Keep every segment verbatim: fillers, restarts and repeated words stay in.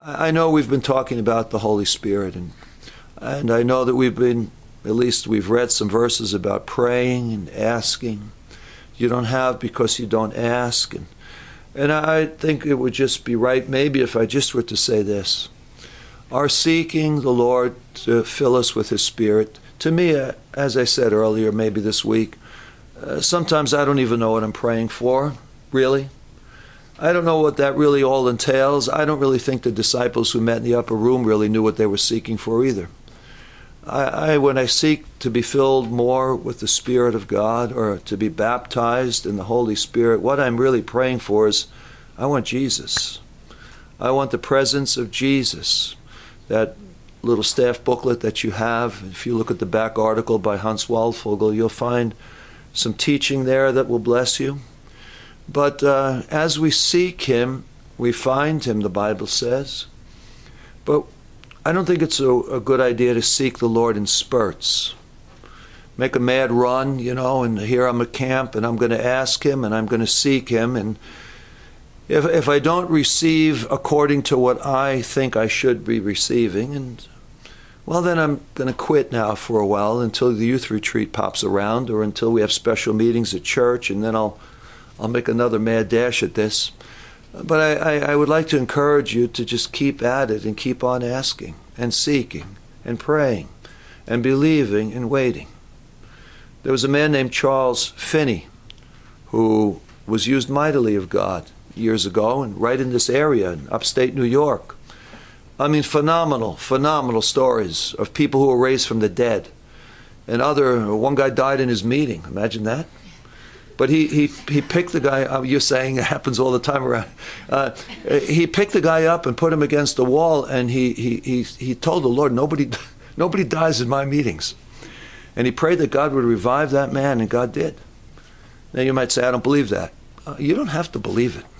I know we've been talking about the Holy Spirit, and and I know that we've been, at least we've read some verses about praying and asking. You don't have because you don't ask. And, and I think it would just be right, maybe if I just were to say this. Our seeking the Lord to fill us with His Spirit, to me, uh, as I said earlier, maybe this week, uh, sometimes I don't even know what I'm praying for, really. I don't know what that really all entails. I don't really think the disciples who met in the upper room really knew what they were seeking for either. I, I, when I seek to be filled more with the Spirit of God or to be baptized in the Holy Spirit, what I'm really praying for is I want Jesus. I want the presence of Jesus. That little staff booklet that you have, if you look at the back article by Hans Waldvogel, you'll find some teaching there that will bless you. But uh, as we seek Him, we find Him, the Bible says. But I don't think it's a, a good idea to seek the Lord in spurts. Make a mad run, you know, and here I'm at camp, and I'm going to ask Him, and I'm going to seek Him. And if, if I don't receive according to what I think I should be receiving, and well, then I'm going to quit now for a while until the youth retreat pops around or until we have special meetings at church, and then I'll I'll make another mad dash at this. But I, I, I would like to encourage you to just keep at it and keep on asking and seeking and praying and believing and waiting. There was a man named Charles Finney who was used mightily of God years ago and right in this area in upstate New York. I mean, phenomenal, phenomenal stories of people who were raised from the dead. And other, one guy died in his meeting. Imagine that. But he, he, he picked the guy up. You're saying it happens all the time around. Uh, he picked the guy up and put him against the wall, and he, he, he, he told the Lord, nobody, nobody dies in my meetings. And he prayed that God would revive that man, and God did. Now you might say, I don't believe that. Uh, you don't have to believe it.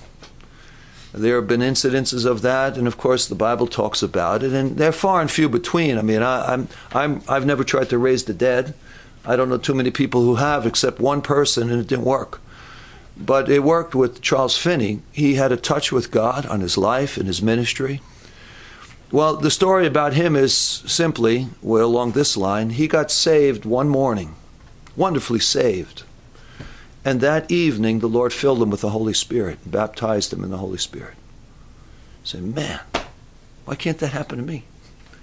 There have been incidences of that, and of course the Bible talks about it, and they're far and few between. I mean, I, I'm, I'm, I've never tried to raise the dead. I don't know too many people who have, except one person, and it didn't work. But it worked with Charles Finney. He had a touch with God on his life and his ministry. Well, the story about him is simply, well, along this line, he got saved one morning, wonderfully saved. And that evening, the Lord filled him with the Holy Spirit, and baptized him in the Holy Spirit. Say, man, why can't that happen to me?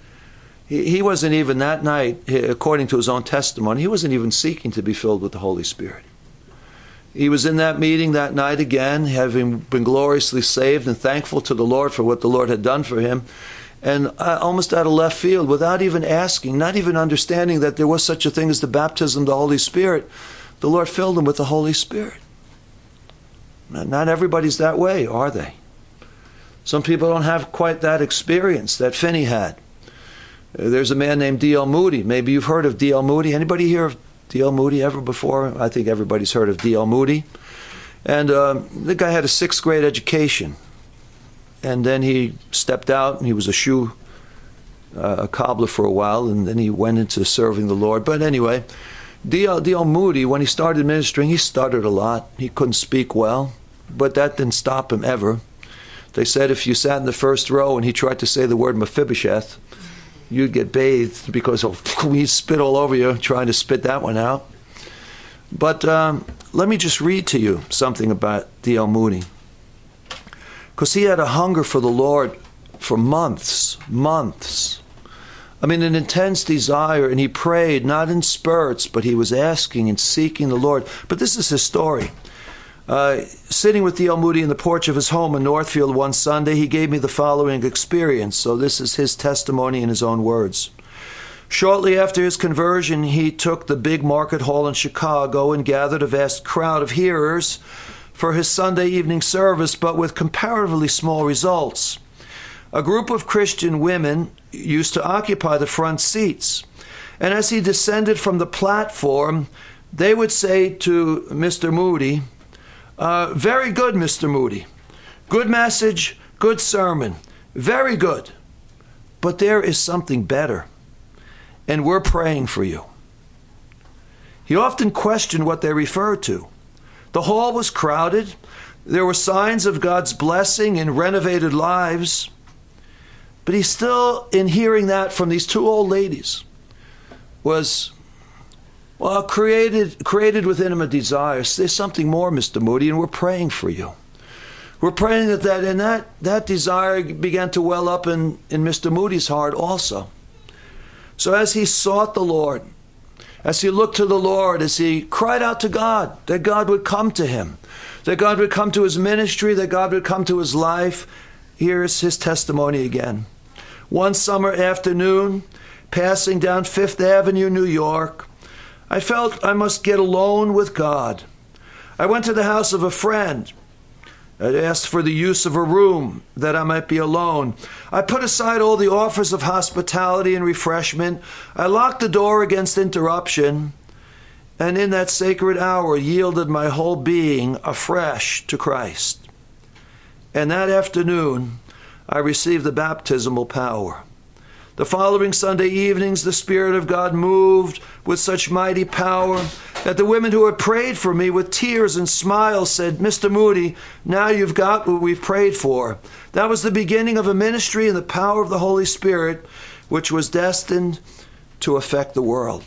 He wasn't even that night, according to his own testimony, he wasn't even seeking to be filled with the Holy Spirit. He was in that meeting that night again, having been gloriously saved and thankful to the Lord for what the Lord had done for him. And almost out of left field, without even asking, not even understanding that there was such a thing as the baptism of the Holy Spirit, the Lord filled him with the Holy Spirit. Not everybody's that way, are they? Some people don't have quite that experience that Finney had. There's a man named D L Moody. Maybe you've heard of D L Moody. Anybody hear of D L Moody ever before? I think everybody's heard of D L Moody. And uh, the guy had a sixth grade education. And then he stepped out and he was a shoe uh, a cobbler for a while, and then he went into serving the Lord. But anyway, D L D L Moody, when he started ministering, he stuttered a lot. He couldn't speak well, but that didn't stop him ever. They said if you sat in the first row and he tried to say the word Mephibosheth, you'd get bathed because he'd spit all over you trying to spit that one out. But um, let me just read to you something about D L Moody. Because he had a hunger for the Lord for months, months. I mean, an intense desire, and he prayed, not in spurts, but he was asking and seeking the Lord. But this is his story. Uh, sitting with D L Moody in the porch of his home in Northfield one Sunday, he gave me the following experience. So this is his testimony in his own words. Shortly after his conversion, he took the big market hall in Chicago and gathered a vast crowd of hearers for his Sunday evening service, but with comparatively small results. A group of Christian women used to occupy the front seats, and as he descended from the platform, they would say to Mister Moody, Uh, very good, Mister Moody. Good message, good sermon. Very good. But there is something better, and we're praying for you. He often questioned what they referred to. The hall was crowded. There were signs of God's blessing in renovated lives. But he still, in hearing that from these two old ladies, was, well, created, created within him a desire. There's something more, Mister Moody, and we're praying for you. We're praying that, that and that, that desire began to well up in, in Mister Moody's heart also. So as he sought the Lord, as he looked to the Lord, as he cried out to God, that God would come to him, that God would come to his ministry, that God would come to his life, here's his testimony again. One summer afternoon, passing down Fifth Avenue, New York, I felt I must get alone with God. I went to the house of a friend. I asked for the use of a room that I might be alone. I put aside all the offers of hospitality and refreshment. I locked the door against interruption, and in that sacred hour yielded my whole being afresh to Christ. And that afternoon, I received the baptismal power. The following Sunday evenings, the Spirit of God moved with such mighty power that the women who had prayed for me with tears and smiles said, Mister Moody, now you've got what we've prayed for. That was the beginning of a ministry in the power of the Holy Spirit, which was destined to affect the world.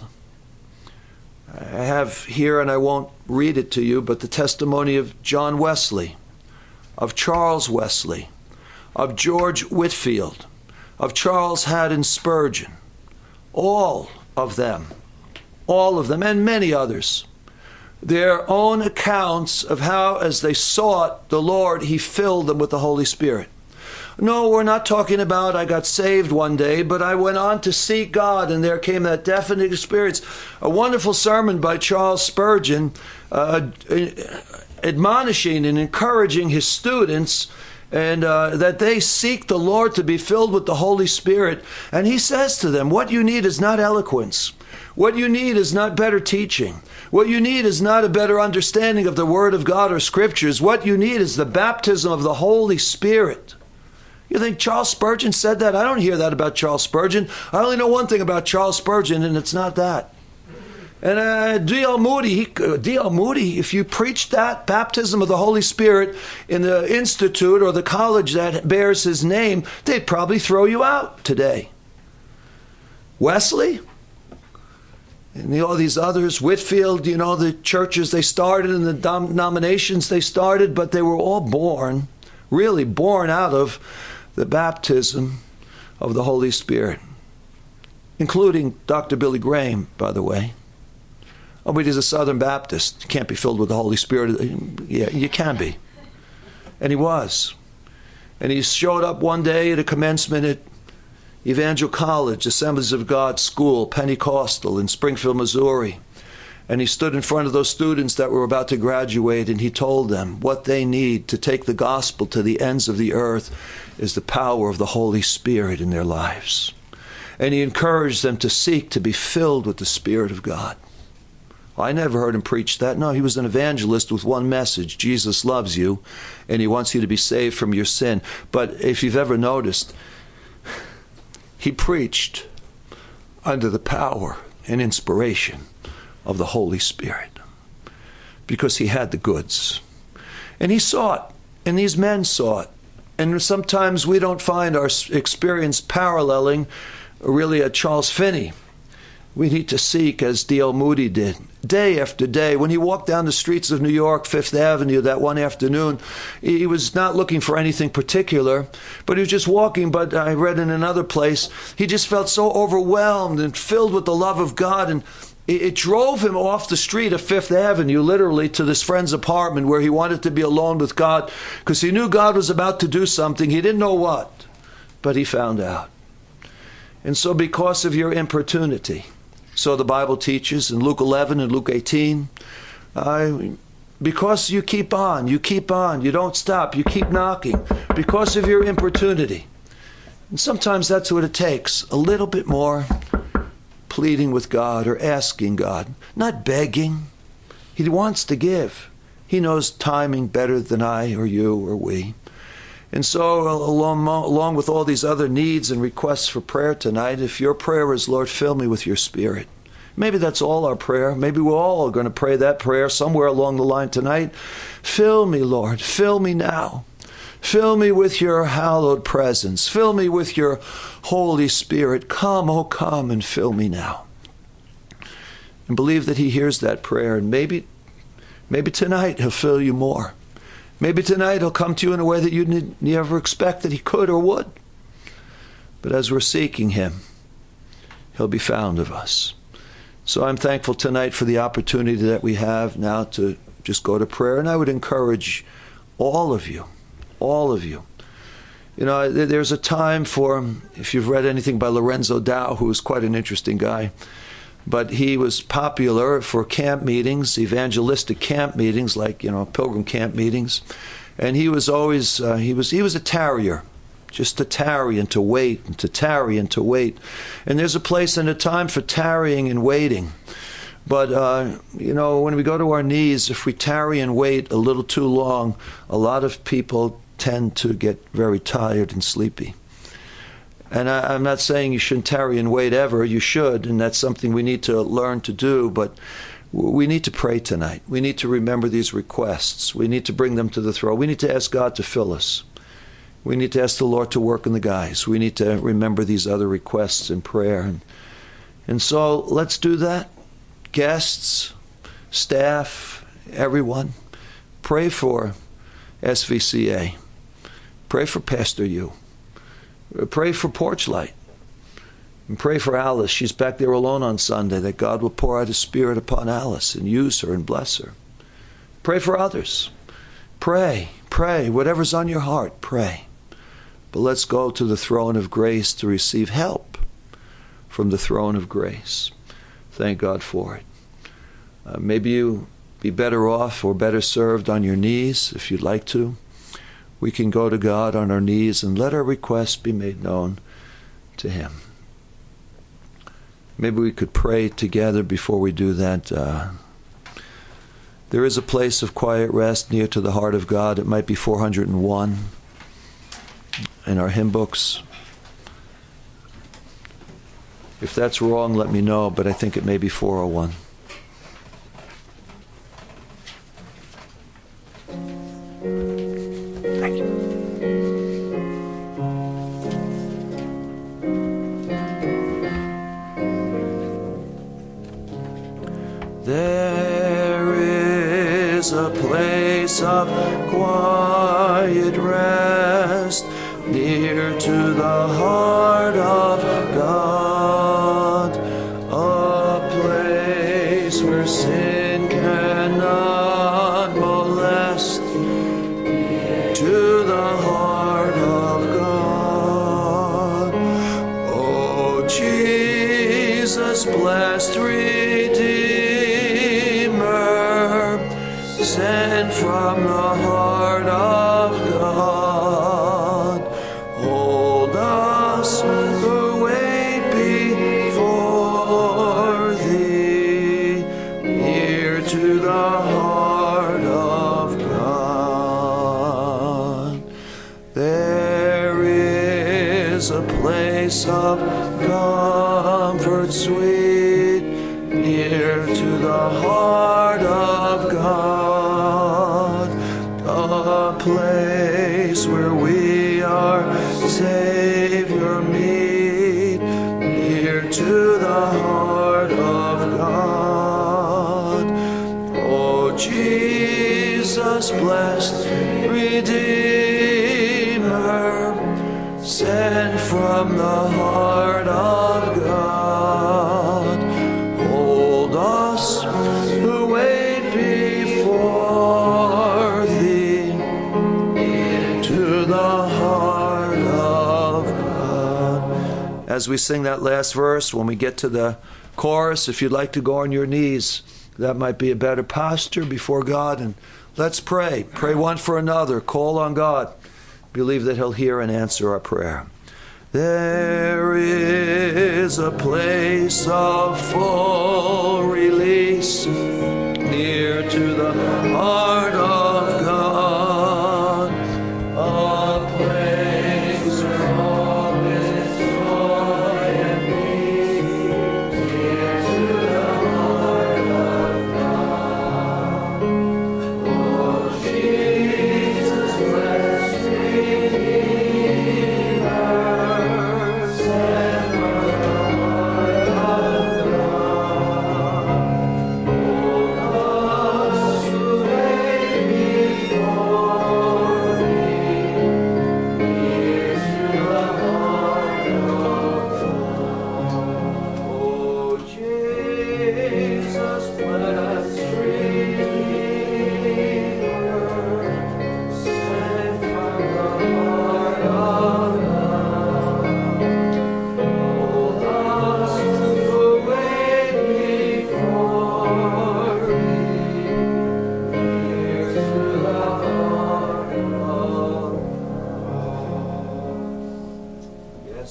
I have here, and I won't read it to you, but the testimony of John Wesley, of Charles Wesley, of George Whitefield, of Charles Haddon Spurgeon, all of them, all of them, and many others, their own accounts of how, as they sought the Lord, he filled them with the Holy Spirit. No, we're not talking about I got saved one day, but I went on to seek God, and there came that definite experience. A wonderful sermon by Charles Spurgeon, uh, admonishing and encouraging his students and uh, that they seek the Lord to be filled with the Holy Spirit. And he says to them, what you need is not eloquence. What you need is not better teaching. What you need is not a better understanding of the Word of God or Scriptures. What you need is the baptism of the Holy Spirit. You think Charles Spurgeon said that? I don't hear that about Charles Spurgeon. I only know one thing about Charles Spurgeon, and it's not that. And uh, D L Moody, he, uh, D L Moody, if you preached that baptism of the Holy Spirit in the institute or the college that bears his name, they'd probably throw you out today. Wesley, and the, all these others, Whitefield, you know, the churches they started and the denominations they started, but they were all born, really born out of the baptism of the Holy Spirit, including Doctor Billy Graham, by the way. Oh, but he's a Southern Baptist. You can't be filled with the Holy Spirit. Yeah, you can be. And he was. And he showed up one day at a commencement at Evangel College, Assemblies of God School, Pentecostal in Springfield, Missouri. And he stood in front of those students that were about to graduate, and he told them what they need to take the gospel to the ends of the earth is the power of the Holy Spirit in their lives. And he encouraged them to seek to be filled with the Spirit of God. I never heard him preach that. No, he was an evangelist with one message. Jesus loves you, and he wants you to be saved from your sin. But if you've ever noticed, he preached under the power and inspiration of the Holy Spirit because he had the goods. And he saw it, and these men saw it. And sometimes we don't find our experience paralleling really at Charles Finney. We need to seek as D L Moody did, day after day. When he walked down the streets of New York, Fifth Avenue, that one afternoon, he was not looking for anything particular, but he was just walking. But I read in another place, he just felt so overwhelmed and filled with the love of God, and it, it drove him off the street of Fifth Avenue, literally, to this friend's apartment where he wanted to be alone with God because he knew God was about to do something. He didn't know what, but he found out. And so because of your importunity, so the Bible teaches in Luke eleven and Luke eighteen, uh, because you keep on, you keep on, you don't stop, you keep knocking, because of your importunity. And sometimes that's what it takes, a little bit more pleading with God or asking God, not begging. He wants to give. He knows timing better than I or you or we. And so along, along with all these other needs and requests for prayer tonight, if your prayer is, Lord, fill me with your Spirit. Maybe that's all our prayer. Maybe we're all going to pray that prayer somewhere along the line tonight. Fill me, Lord. Fill me now. Fill me with your hallowed presence. Fill me with your Holy Spirit. Come, oh come, and fill me now. And believe that he hears that prayer. And maybe, maybe tonight he'll fill you more. Maybe tonight he'll come to you in a way that you didn't ever expect that he could or would. But as we're seeking him, he'll be found of us. So I'm thankful tonight for the opportunity that we have now to just go to prayer. And I would encourage all of you, all of you. You know, there's a time for, if you've read anything by Lorenzo Dow, who is quite an interesting guy, but he was popular for camp meetings, evangelistic camp meetings, like, you know, pilgrim camp meetings. And he was always, uh, he was he was a tarrier, just to tarry and to wait and to tarry and to wait. And there's a place and a time for tarrying and waiting. But, uh, you know, when we go to our knees, if we tarry and wait a little too long, a lot of people tend to get very tired and sleepy. And I, I'm not saying you shouldn't tarry and wait ever. You should, and that's something we need to learn to do. But we need to pray tonight. We need to remember these requests. We need to bring them to the throne. We need to ask God to fill us. We need to ask the Lord to work in the guys. We need to remember these other requests in prayer. And, and so let's do that. Guests, staff, everyone, pray for S V C A. Pray for Pastor Yu. Pray for Porchlight. And pray for Alice. She's back there alone on Sunday, that God will pour out his Spirit upon Alice and use her and bless her. Pray for others. Pray, pray. Whatever's on your heart, pray. But let's go to the throne of grace to receive help from the throne of grace. Thank God for it. Uh, maybe you be better off or better served on your knees if you'd like to. We can go to God on our knees and let our requests be made known to him. Maybe we could pray together before we do that. Uh, there is a place of quiet rest near to the heart of God. It might be four hundred and one in our hymn books. If that's wrong, let me know, but I think it may be four oh one. Thank you. There is a place of quiet rest near to the heart of God, a place where sin cannot molest, to the heart of God. Oh, Jesus, blessed Redeemer, sent from the heart of God, hold us who wait before thee, near to the heart of God. There is a place of comfort sweet, near to the heart of God, a place where we our Savior meet, near to the heart of God. Oh, Jesus, blessed Redeemer, sent from the heart of God, hold us who wait before thee, to the heart of God. As we sing that last verse, when we get to the chorus, if you'd like to go on your knees, that might be a better posture before God. And let's pray. Pray one for another. Call on God. Believe that he'll hear and answer our prayer. There is a place of full release, near to the heart of God, a place where all is joy and peace, near to the heart of God. Oh, Jesus, blessed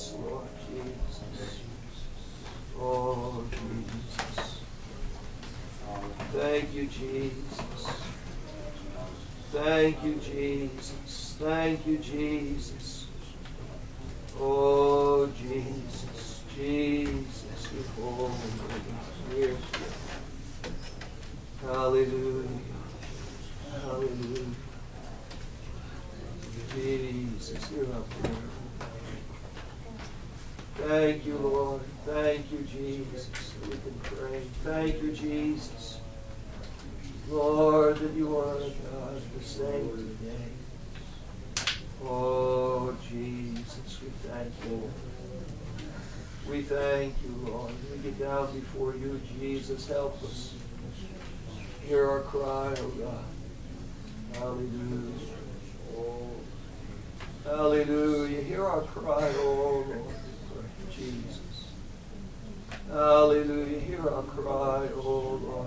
Yes, Lord Jesus. Oh, Jesus. Thank you, Jesus. Thank you, Jesus. Thank you, Jesus. Oh, Jesus. Jesus, you're holy. Yes, hallelujah. Hallelujah. Jesus, you're up there. Thank you, Lord. Thank you, Jesus, that we can pray. Thank you, Jesus. Lord, that you are a God the same today. Oh, Jesus, we thank you. We thank you, Lord. We get down before you, Jesus. Help us. Hear our cry, oh God. Hallelujah. Oh, hallelujah. Hear our cry, oh Lord. Jesus. Hallelujah. Hear our cry, oh Lord.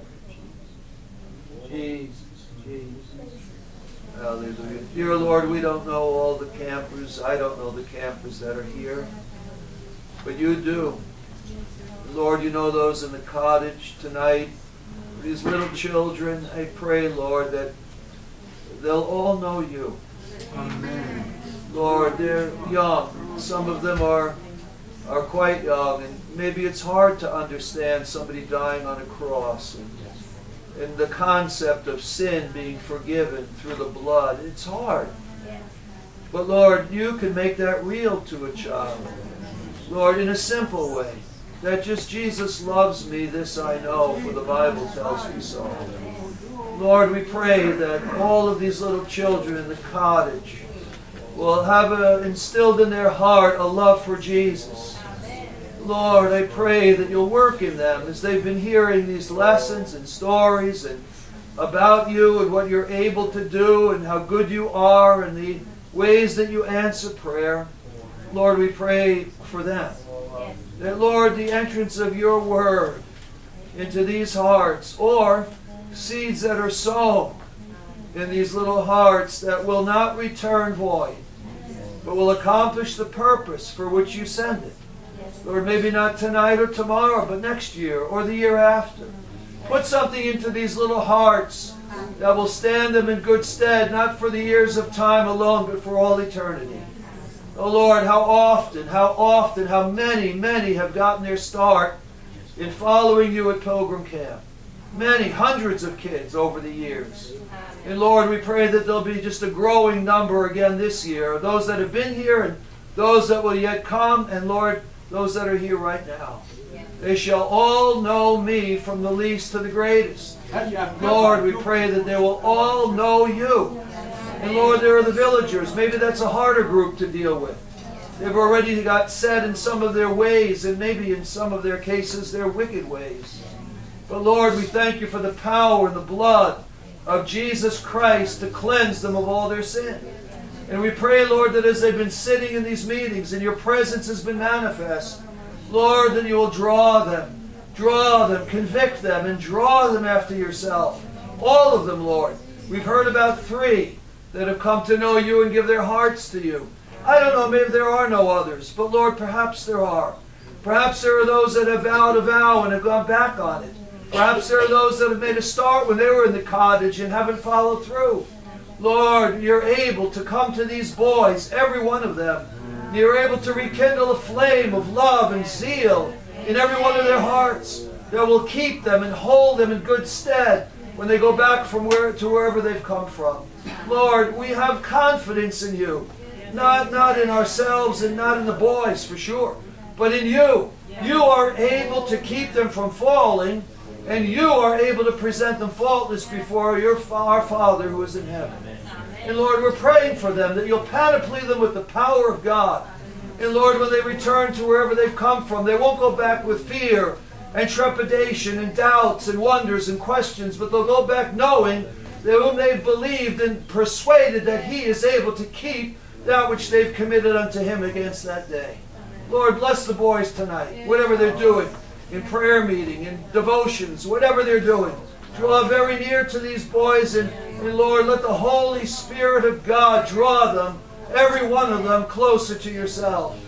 Jesus, Jesus. Hallelujah. Dear Lord, we don't know all the campers. I don't know the campers that are here. But you do. Lord, you know those in the cottage tonight. These little children, I pray, Lord, that they'll all know you. Amen. Lord, they're young. Some of them are, are quite young. And maybe it's hard to understand somebody dying on a cross. And, and the concept of sin being forgiven through the blood. It's hard. But Lord, you can make that real to a child. Lord, in a simple way. That just Jesus loves me, this I know, for the Bible tells me so. Lord, we pray that all of these little children in the cottage will have a, instilled in their heart a love for Jesus. Lord, I pray that you'll work in them as they've been hearing these lessons and stories and about you and what you're able to do and how good you are and the ways that you answer prayer. Lord, we pray for them. That, Lord, the entrance of your word into these hearts, or seeds that are sown in these little hearts that will not return void, but will accomplish the purpose for which you send it. Lord, maybe not tonight or tomorrow, but next year or the year after. Put something into these little hearts that will stand them in good stead, not for the years of time alone, but for all eternity. Oh Lord, how often, how often, how many, many have gotten their start in following you at Pilgrim Camp. Many, hundreds of kids over the years. And Lord, we pray that there'll be just a growing number again this year. Those that have been here and those that will yet come. And Lord, those that are here right now. They shall all know me from the least to the greatest. Lord, we pray that they will all know you. And Lord, there are the villagers. Maybe that's a harder group to deal with. They've already got set in some of their ways, and maybe in some of their cases, their wicked ways. But Lord, we thank you for the power and the blood of Jesus Christ to cleanse them of all their sin. And we pray, Lord, that as they've been sitting in these meetings and your presence has been manifest, Lord, that you will draw them, draw them, convict them, and draw them after yourself. All of them, Lord. We've heard about three that have come to know you and give their hearts to you. I don't know, maybe there are no others, but Lord, perhaps there are. Perhaps there are those that have vowed a vow and have gone back on it. Perhaps there are those that have made a start when they were in the cottage and haven't followed through. Lord, you're able to come to these boys, every one of them. You're able to rekindle a flame of love and zeal in every one of their hearts that will keep them and hold them in good stead when they go back from where to wherever they've come from. Lord, we have confidence in you. Not, not in ourselves and not in the boys, for sure, but in you. You are able to keep them from falling, and you are able to present them faultless before your, our Father who is in heaven. And Lord, we're praying for them, that you'll panoply them with the power of God. And Lord, when they return to wherever they've come from, they won't go back with fear and trepidation and doubts and wonders and questions, but they'll go back knowing that whom they've believed and persuaded that He is able to keep that which they've committed unto Him against that day. Lord, bless the boys tonight, whatever they're doing, in prayer meeting, in devotions, whatever they're doing. Draw very near to these boys, and, and Lord, let the Holy Spirit of God draw them, every one of them, closer to yourself.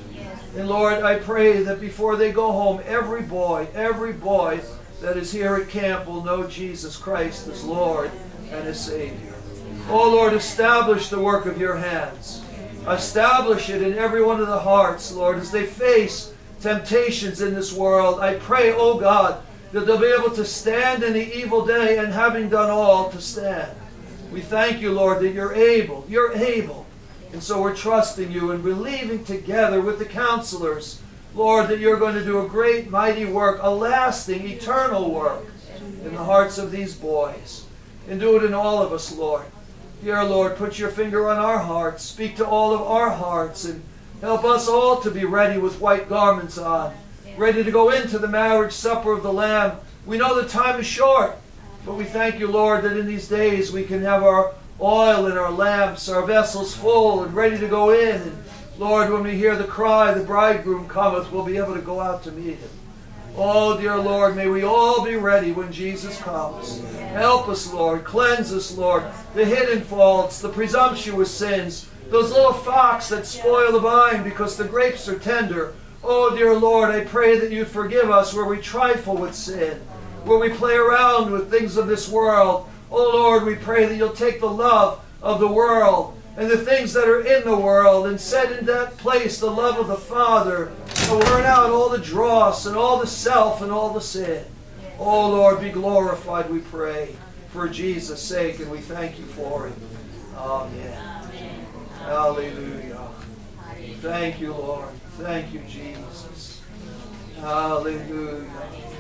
And Lord, I pray that before they go home, every boy, every boy that is here at camp will know Jesus Christ as Lord and as Savior. Oh Lord, establish the work of your hands. Establish it in every one of the hearts, Lord, as they face temptations in this world. I pray, oh God, that they'll be able to stand in the evil day, and having done all, to stand. We thank you, Lord, that you're able. You're able. And so we're trusting you and believing together with the counselors, Lord, that you're going to do a great, mighty work, a lasting, eternal work in the hearts of these boys. And do it in all of us, Lord. Dear Lord, put your finger on our hearts. Speak to all of our hearts and help us all to be ready with white garments on, ready to go into the marriage supper of the Lamb. We know the time is short, but we thank you, Lord, that in these days we can have our oil in our lamps, our vessels full and ready to go in. And Lord, when we hear the cry, the bridegroom cometh, we'll be able to go out to meet him. Oh, dear Lord, may we all be ready when Jesus comes. Help us, Lord. Cleanse us, Lord. The hidden faults, the presumptuous sins, those little fox that spoil the vine because the grapes are tender. Oh, dear Lord, I pray that you'd forgive us where we trifle with sin, where we play around with things of this world. Oh, Lord, we pray that you'll take the love of the world and the things that are in the world and set in that place the love of the Father to burn out all the dross and all the self and all the sin. Oh, Lord, be glorified, we pray, for Jesus' sake, and we thank you for it. Amen. Hallelujah. Thank you, Lord. Thank you, Jesus. Hallelujah.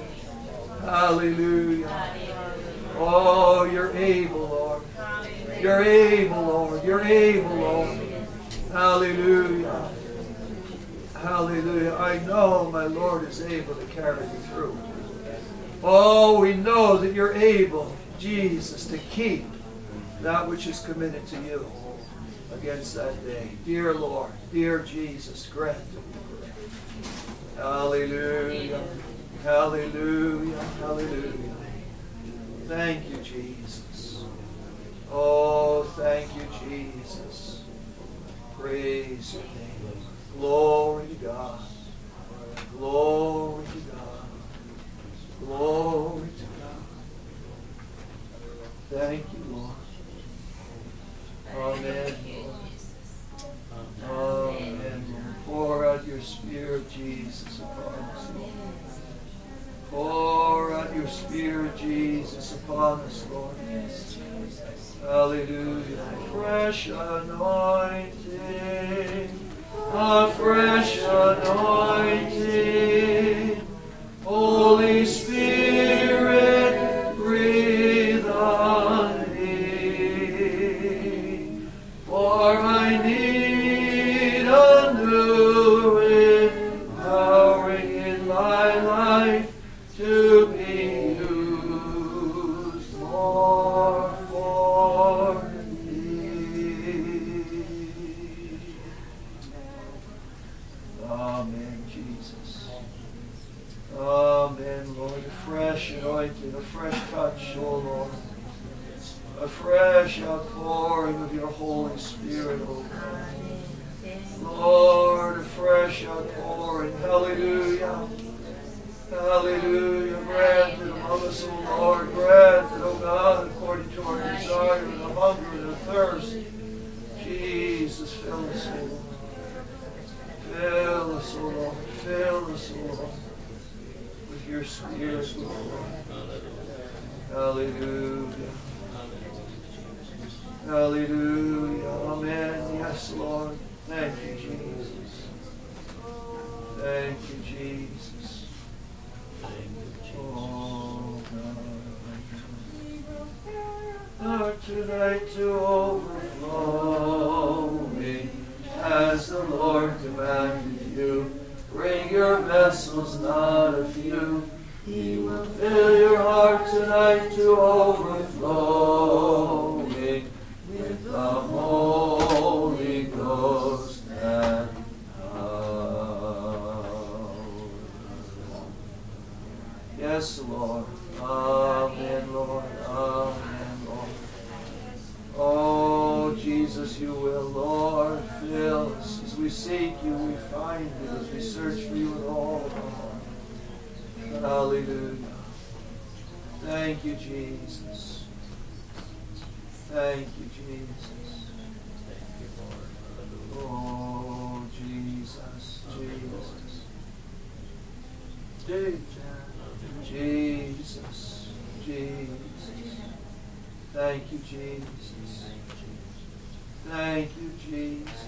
Hallelujah. Oh, you're able, Lord. You're able, Lord. You're able, Lord. Hallelujah. Hallelujah. I know my Lord is able to carry me through. Oh, we know that you're able, Jesus, to keep that which is committed to you against that day. Dear Lord, dear Jesus, grant it. Hallelujah. Hallelujah. Hallelujah. Thank you, Jesus. Oh, thank you, Jesus. Praise your name. Glory to God. Glory to God. Glory to God. Thank you, Lord. Amen. Amen. Pour out your Spirit, Jesus, upon us, Lord. Pour out your Spirit, Jesus, upon us, Lord. Hallelujah. Fresh anointing, a fresh anointing. Holy Spirit, breathe on me. For I need a new empowering in my life to be used more for thee. Amen, Jesus. Amen, Lord. A fresh anointing, a fresh touch, oh Lord. A fresh outpouring of your Holy Spirit, oh God. Lord, a fresh outpouring. Hallelujah. Hallelujah. Grant it among us, O Lord. Grant it, O God, according to our desire and a hunger and a thirst. Jesus, fill us, O Lord. Fill us, O Lord. Fill us, O Lord, with your Spirit, O Lord. Hallelujah. Hallelujah. Amen. Yes, Lord. Thank you, Jesus. Thank you, Jesus. Oh, God. Lord, tonight to overflowing, as the Lord commanded you. Bring your vessels, not a few. He will fill your heart tonight to overflowing with the Holy Ghost and power. Yes, Lord. Amen, Lord. Amen, Lord. Oh, Jesus, you will, Lord, fill us as we seek you, we find you, as we search for you with all of our heart. Hallelujah. Thank you, Jesus. Thank you, Jesus. Oh, Jesus, Jesus. Jesus, Jesus. Thank you, Jesus. Thank you, Jesus.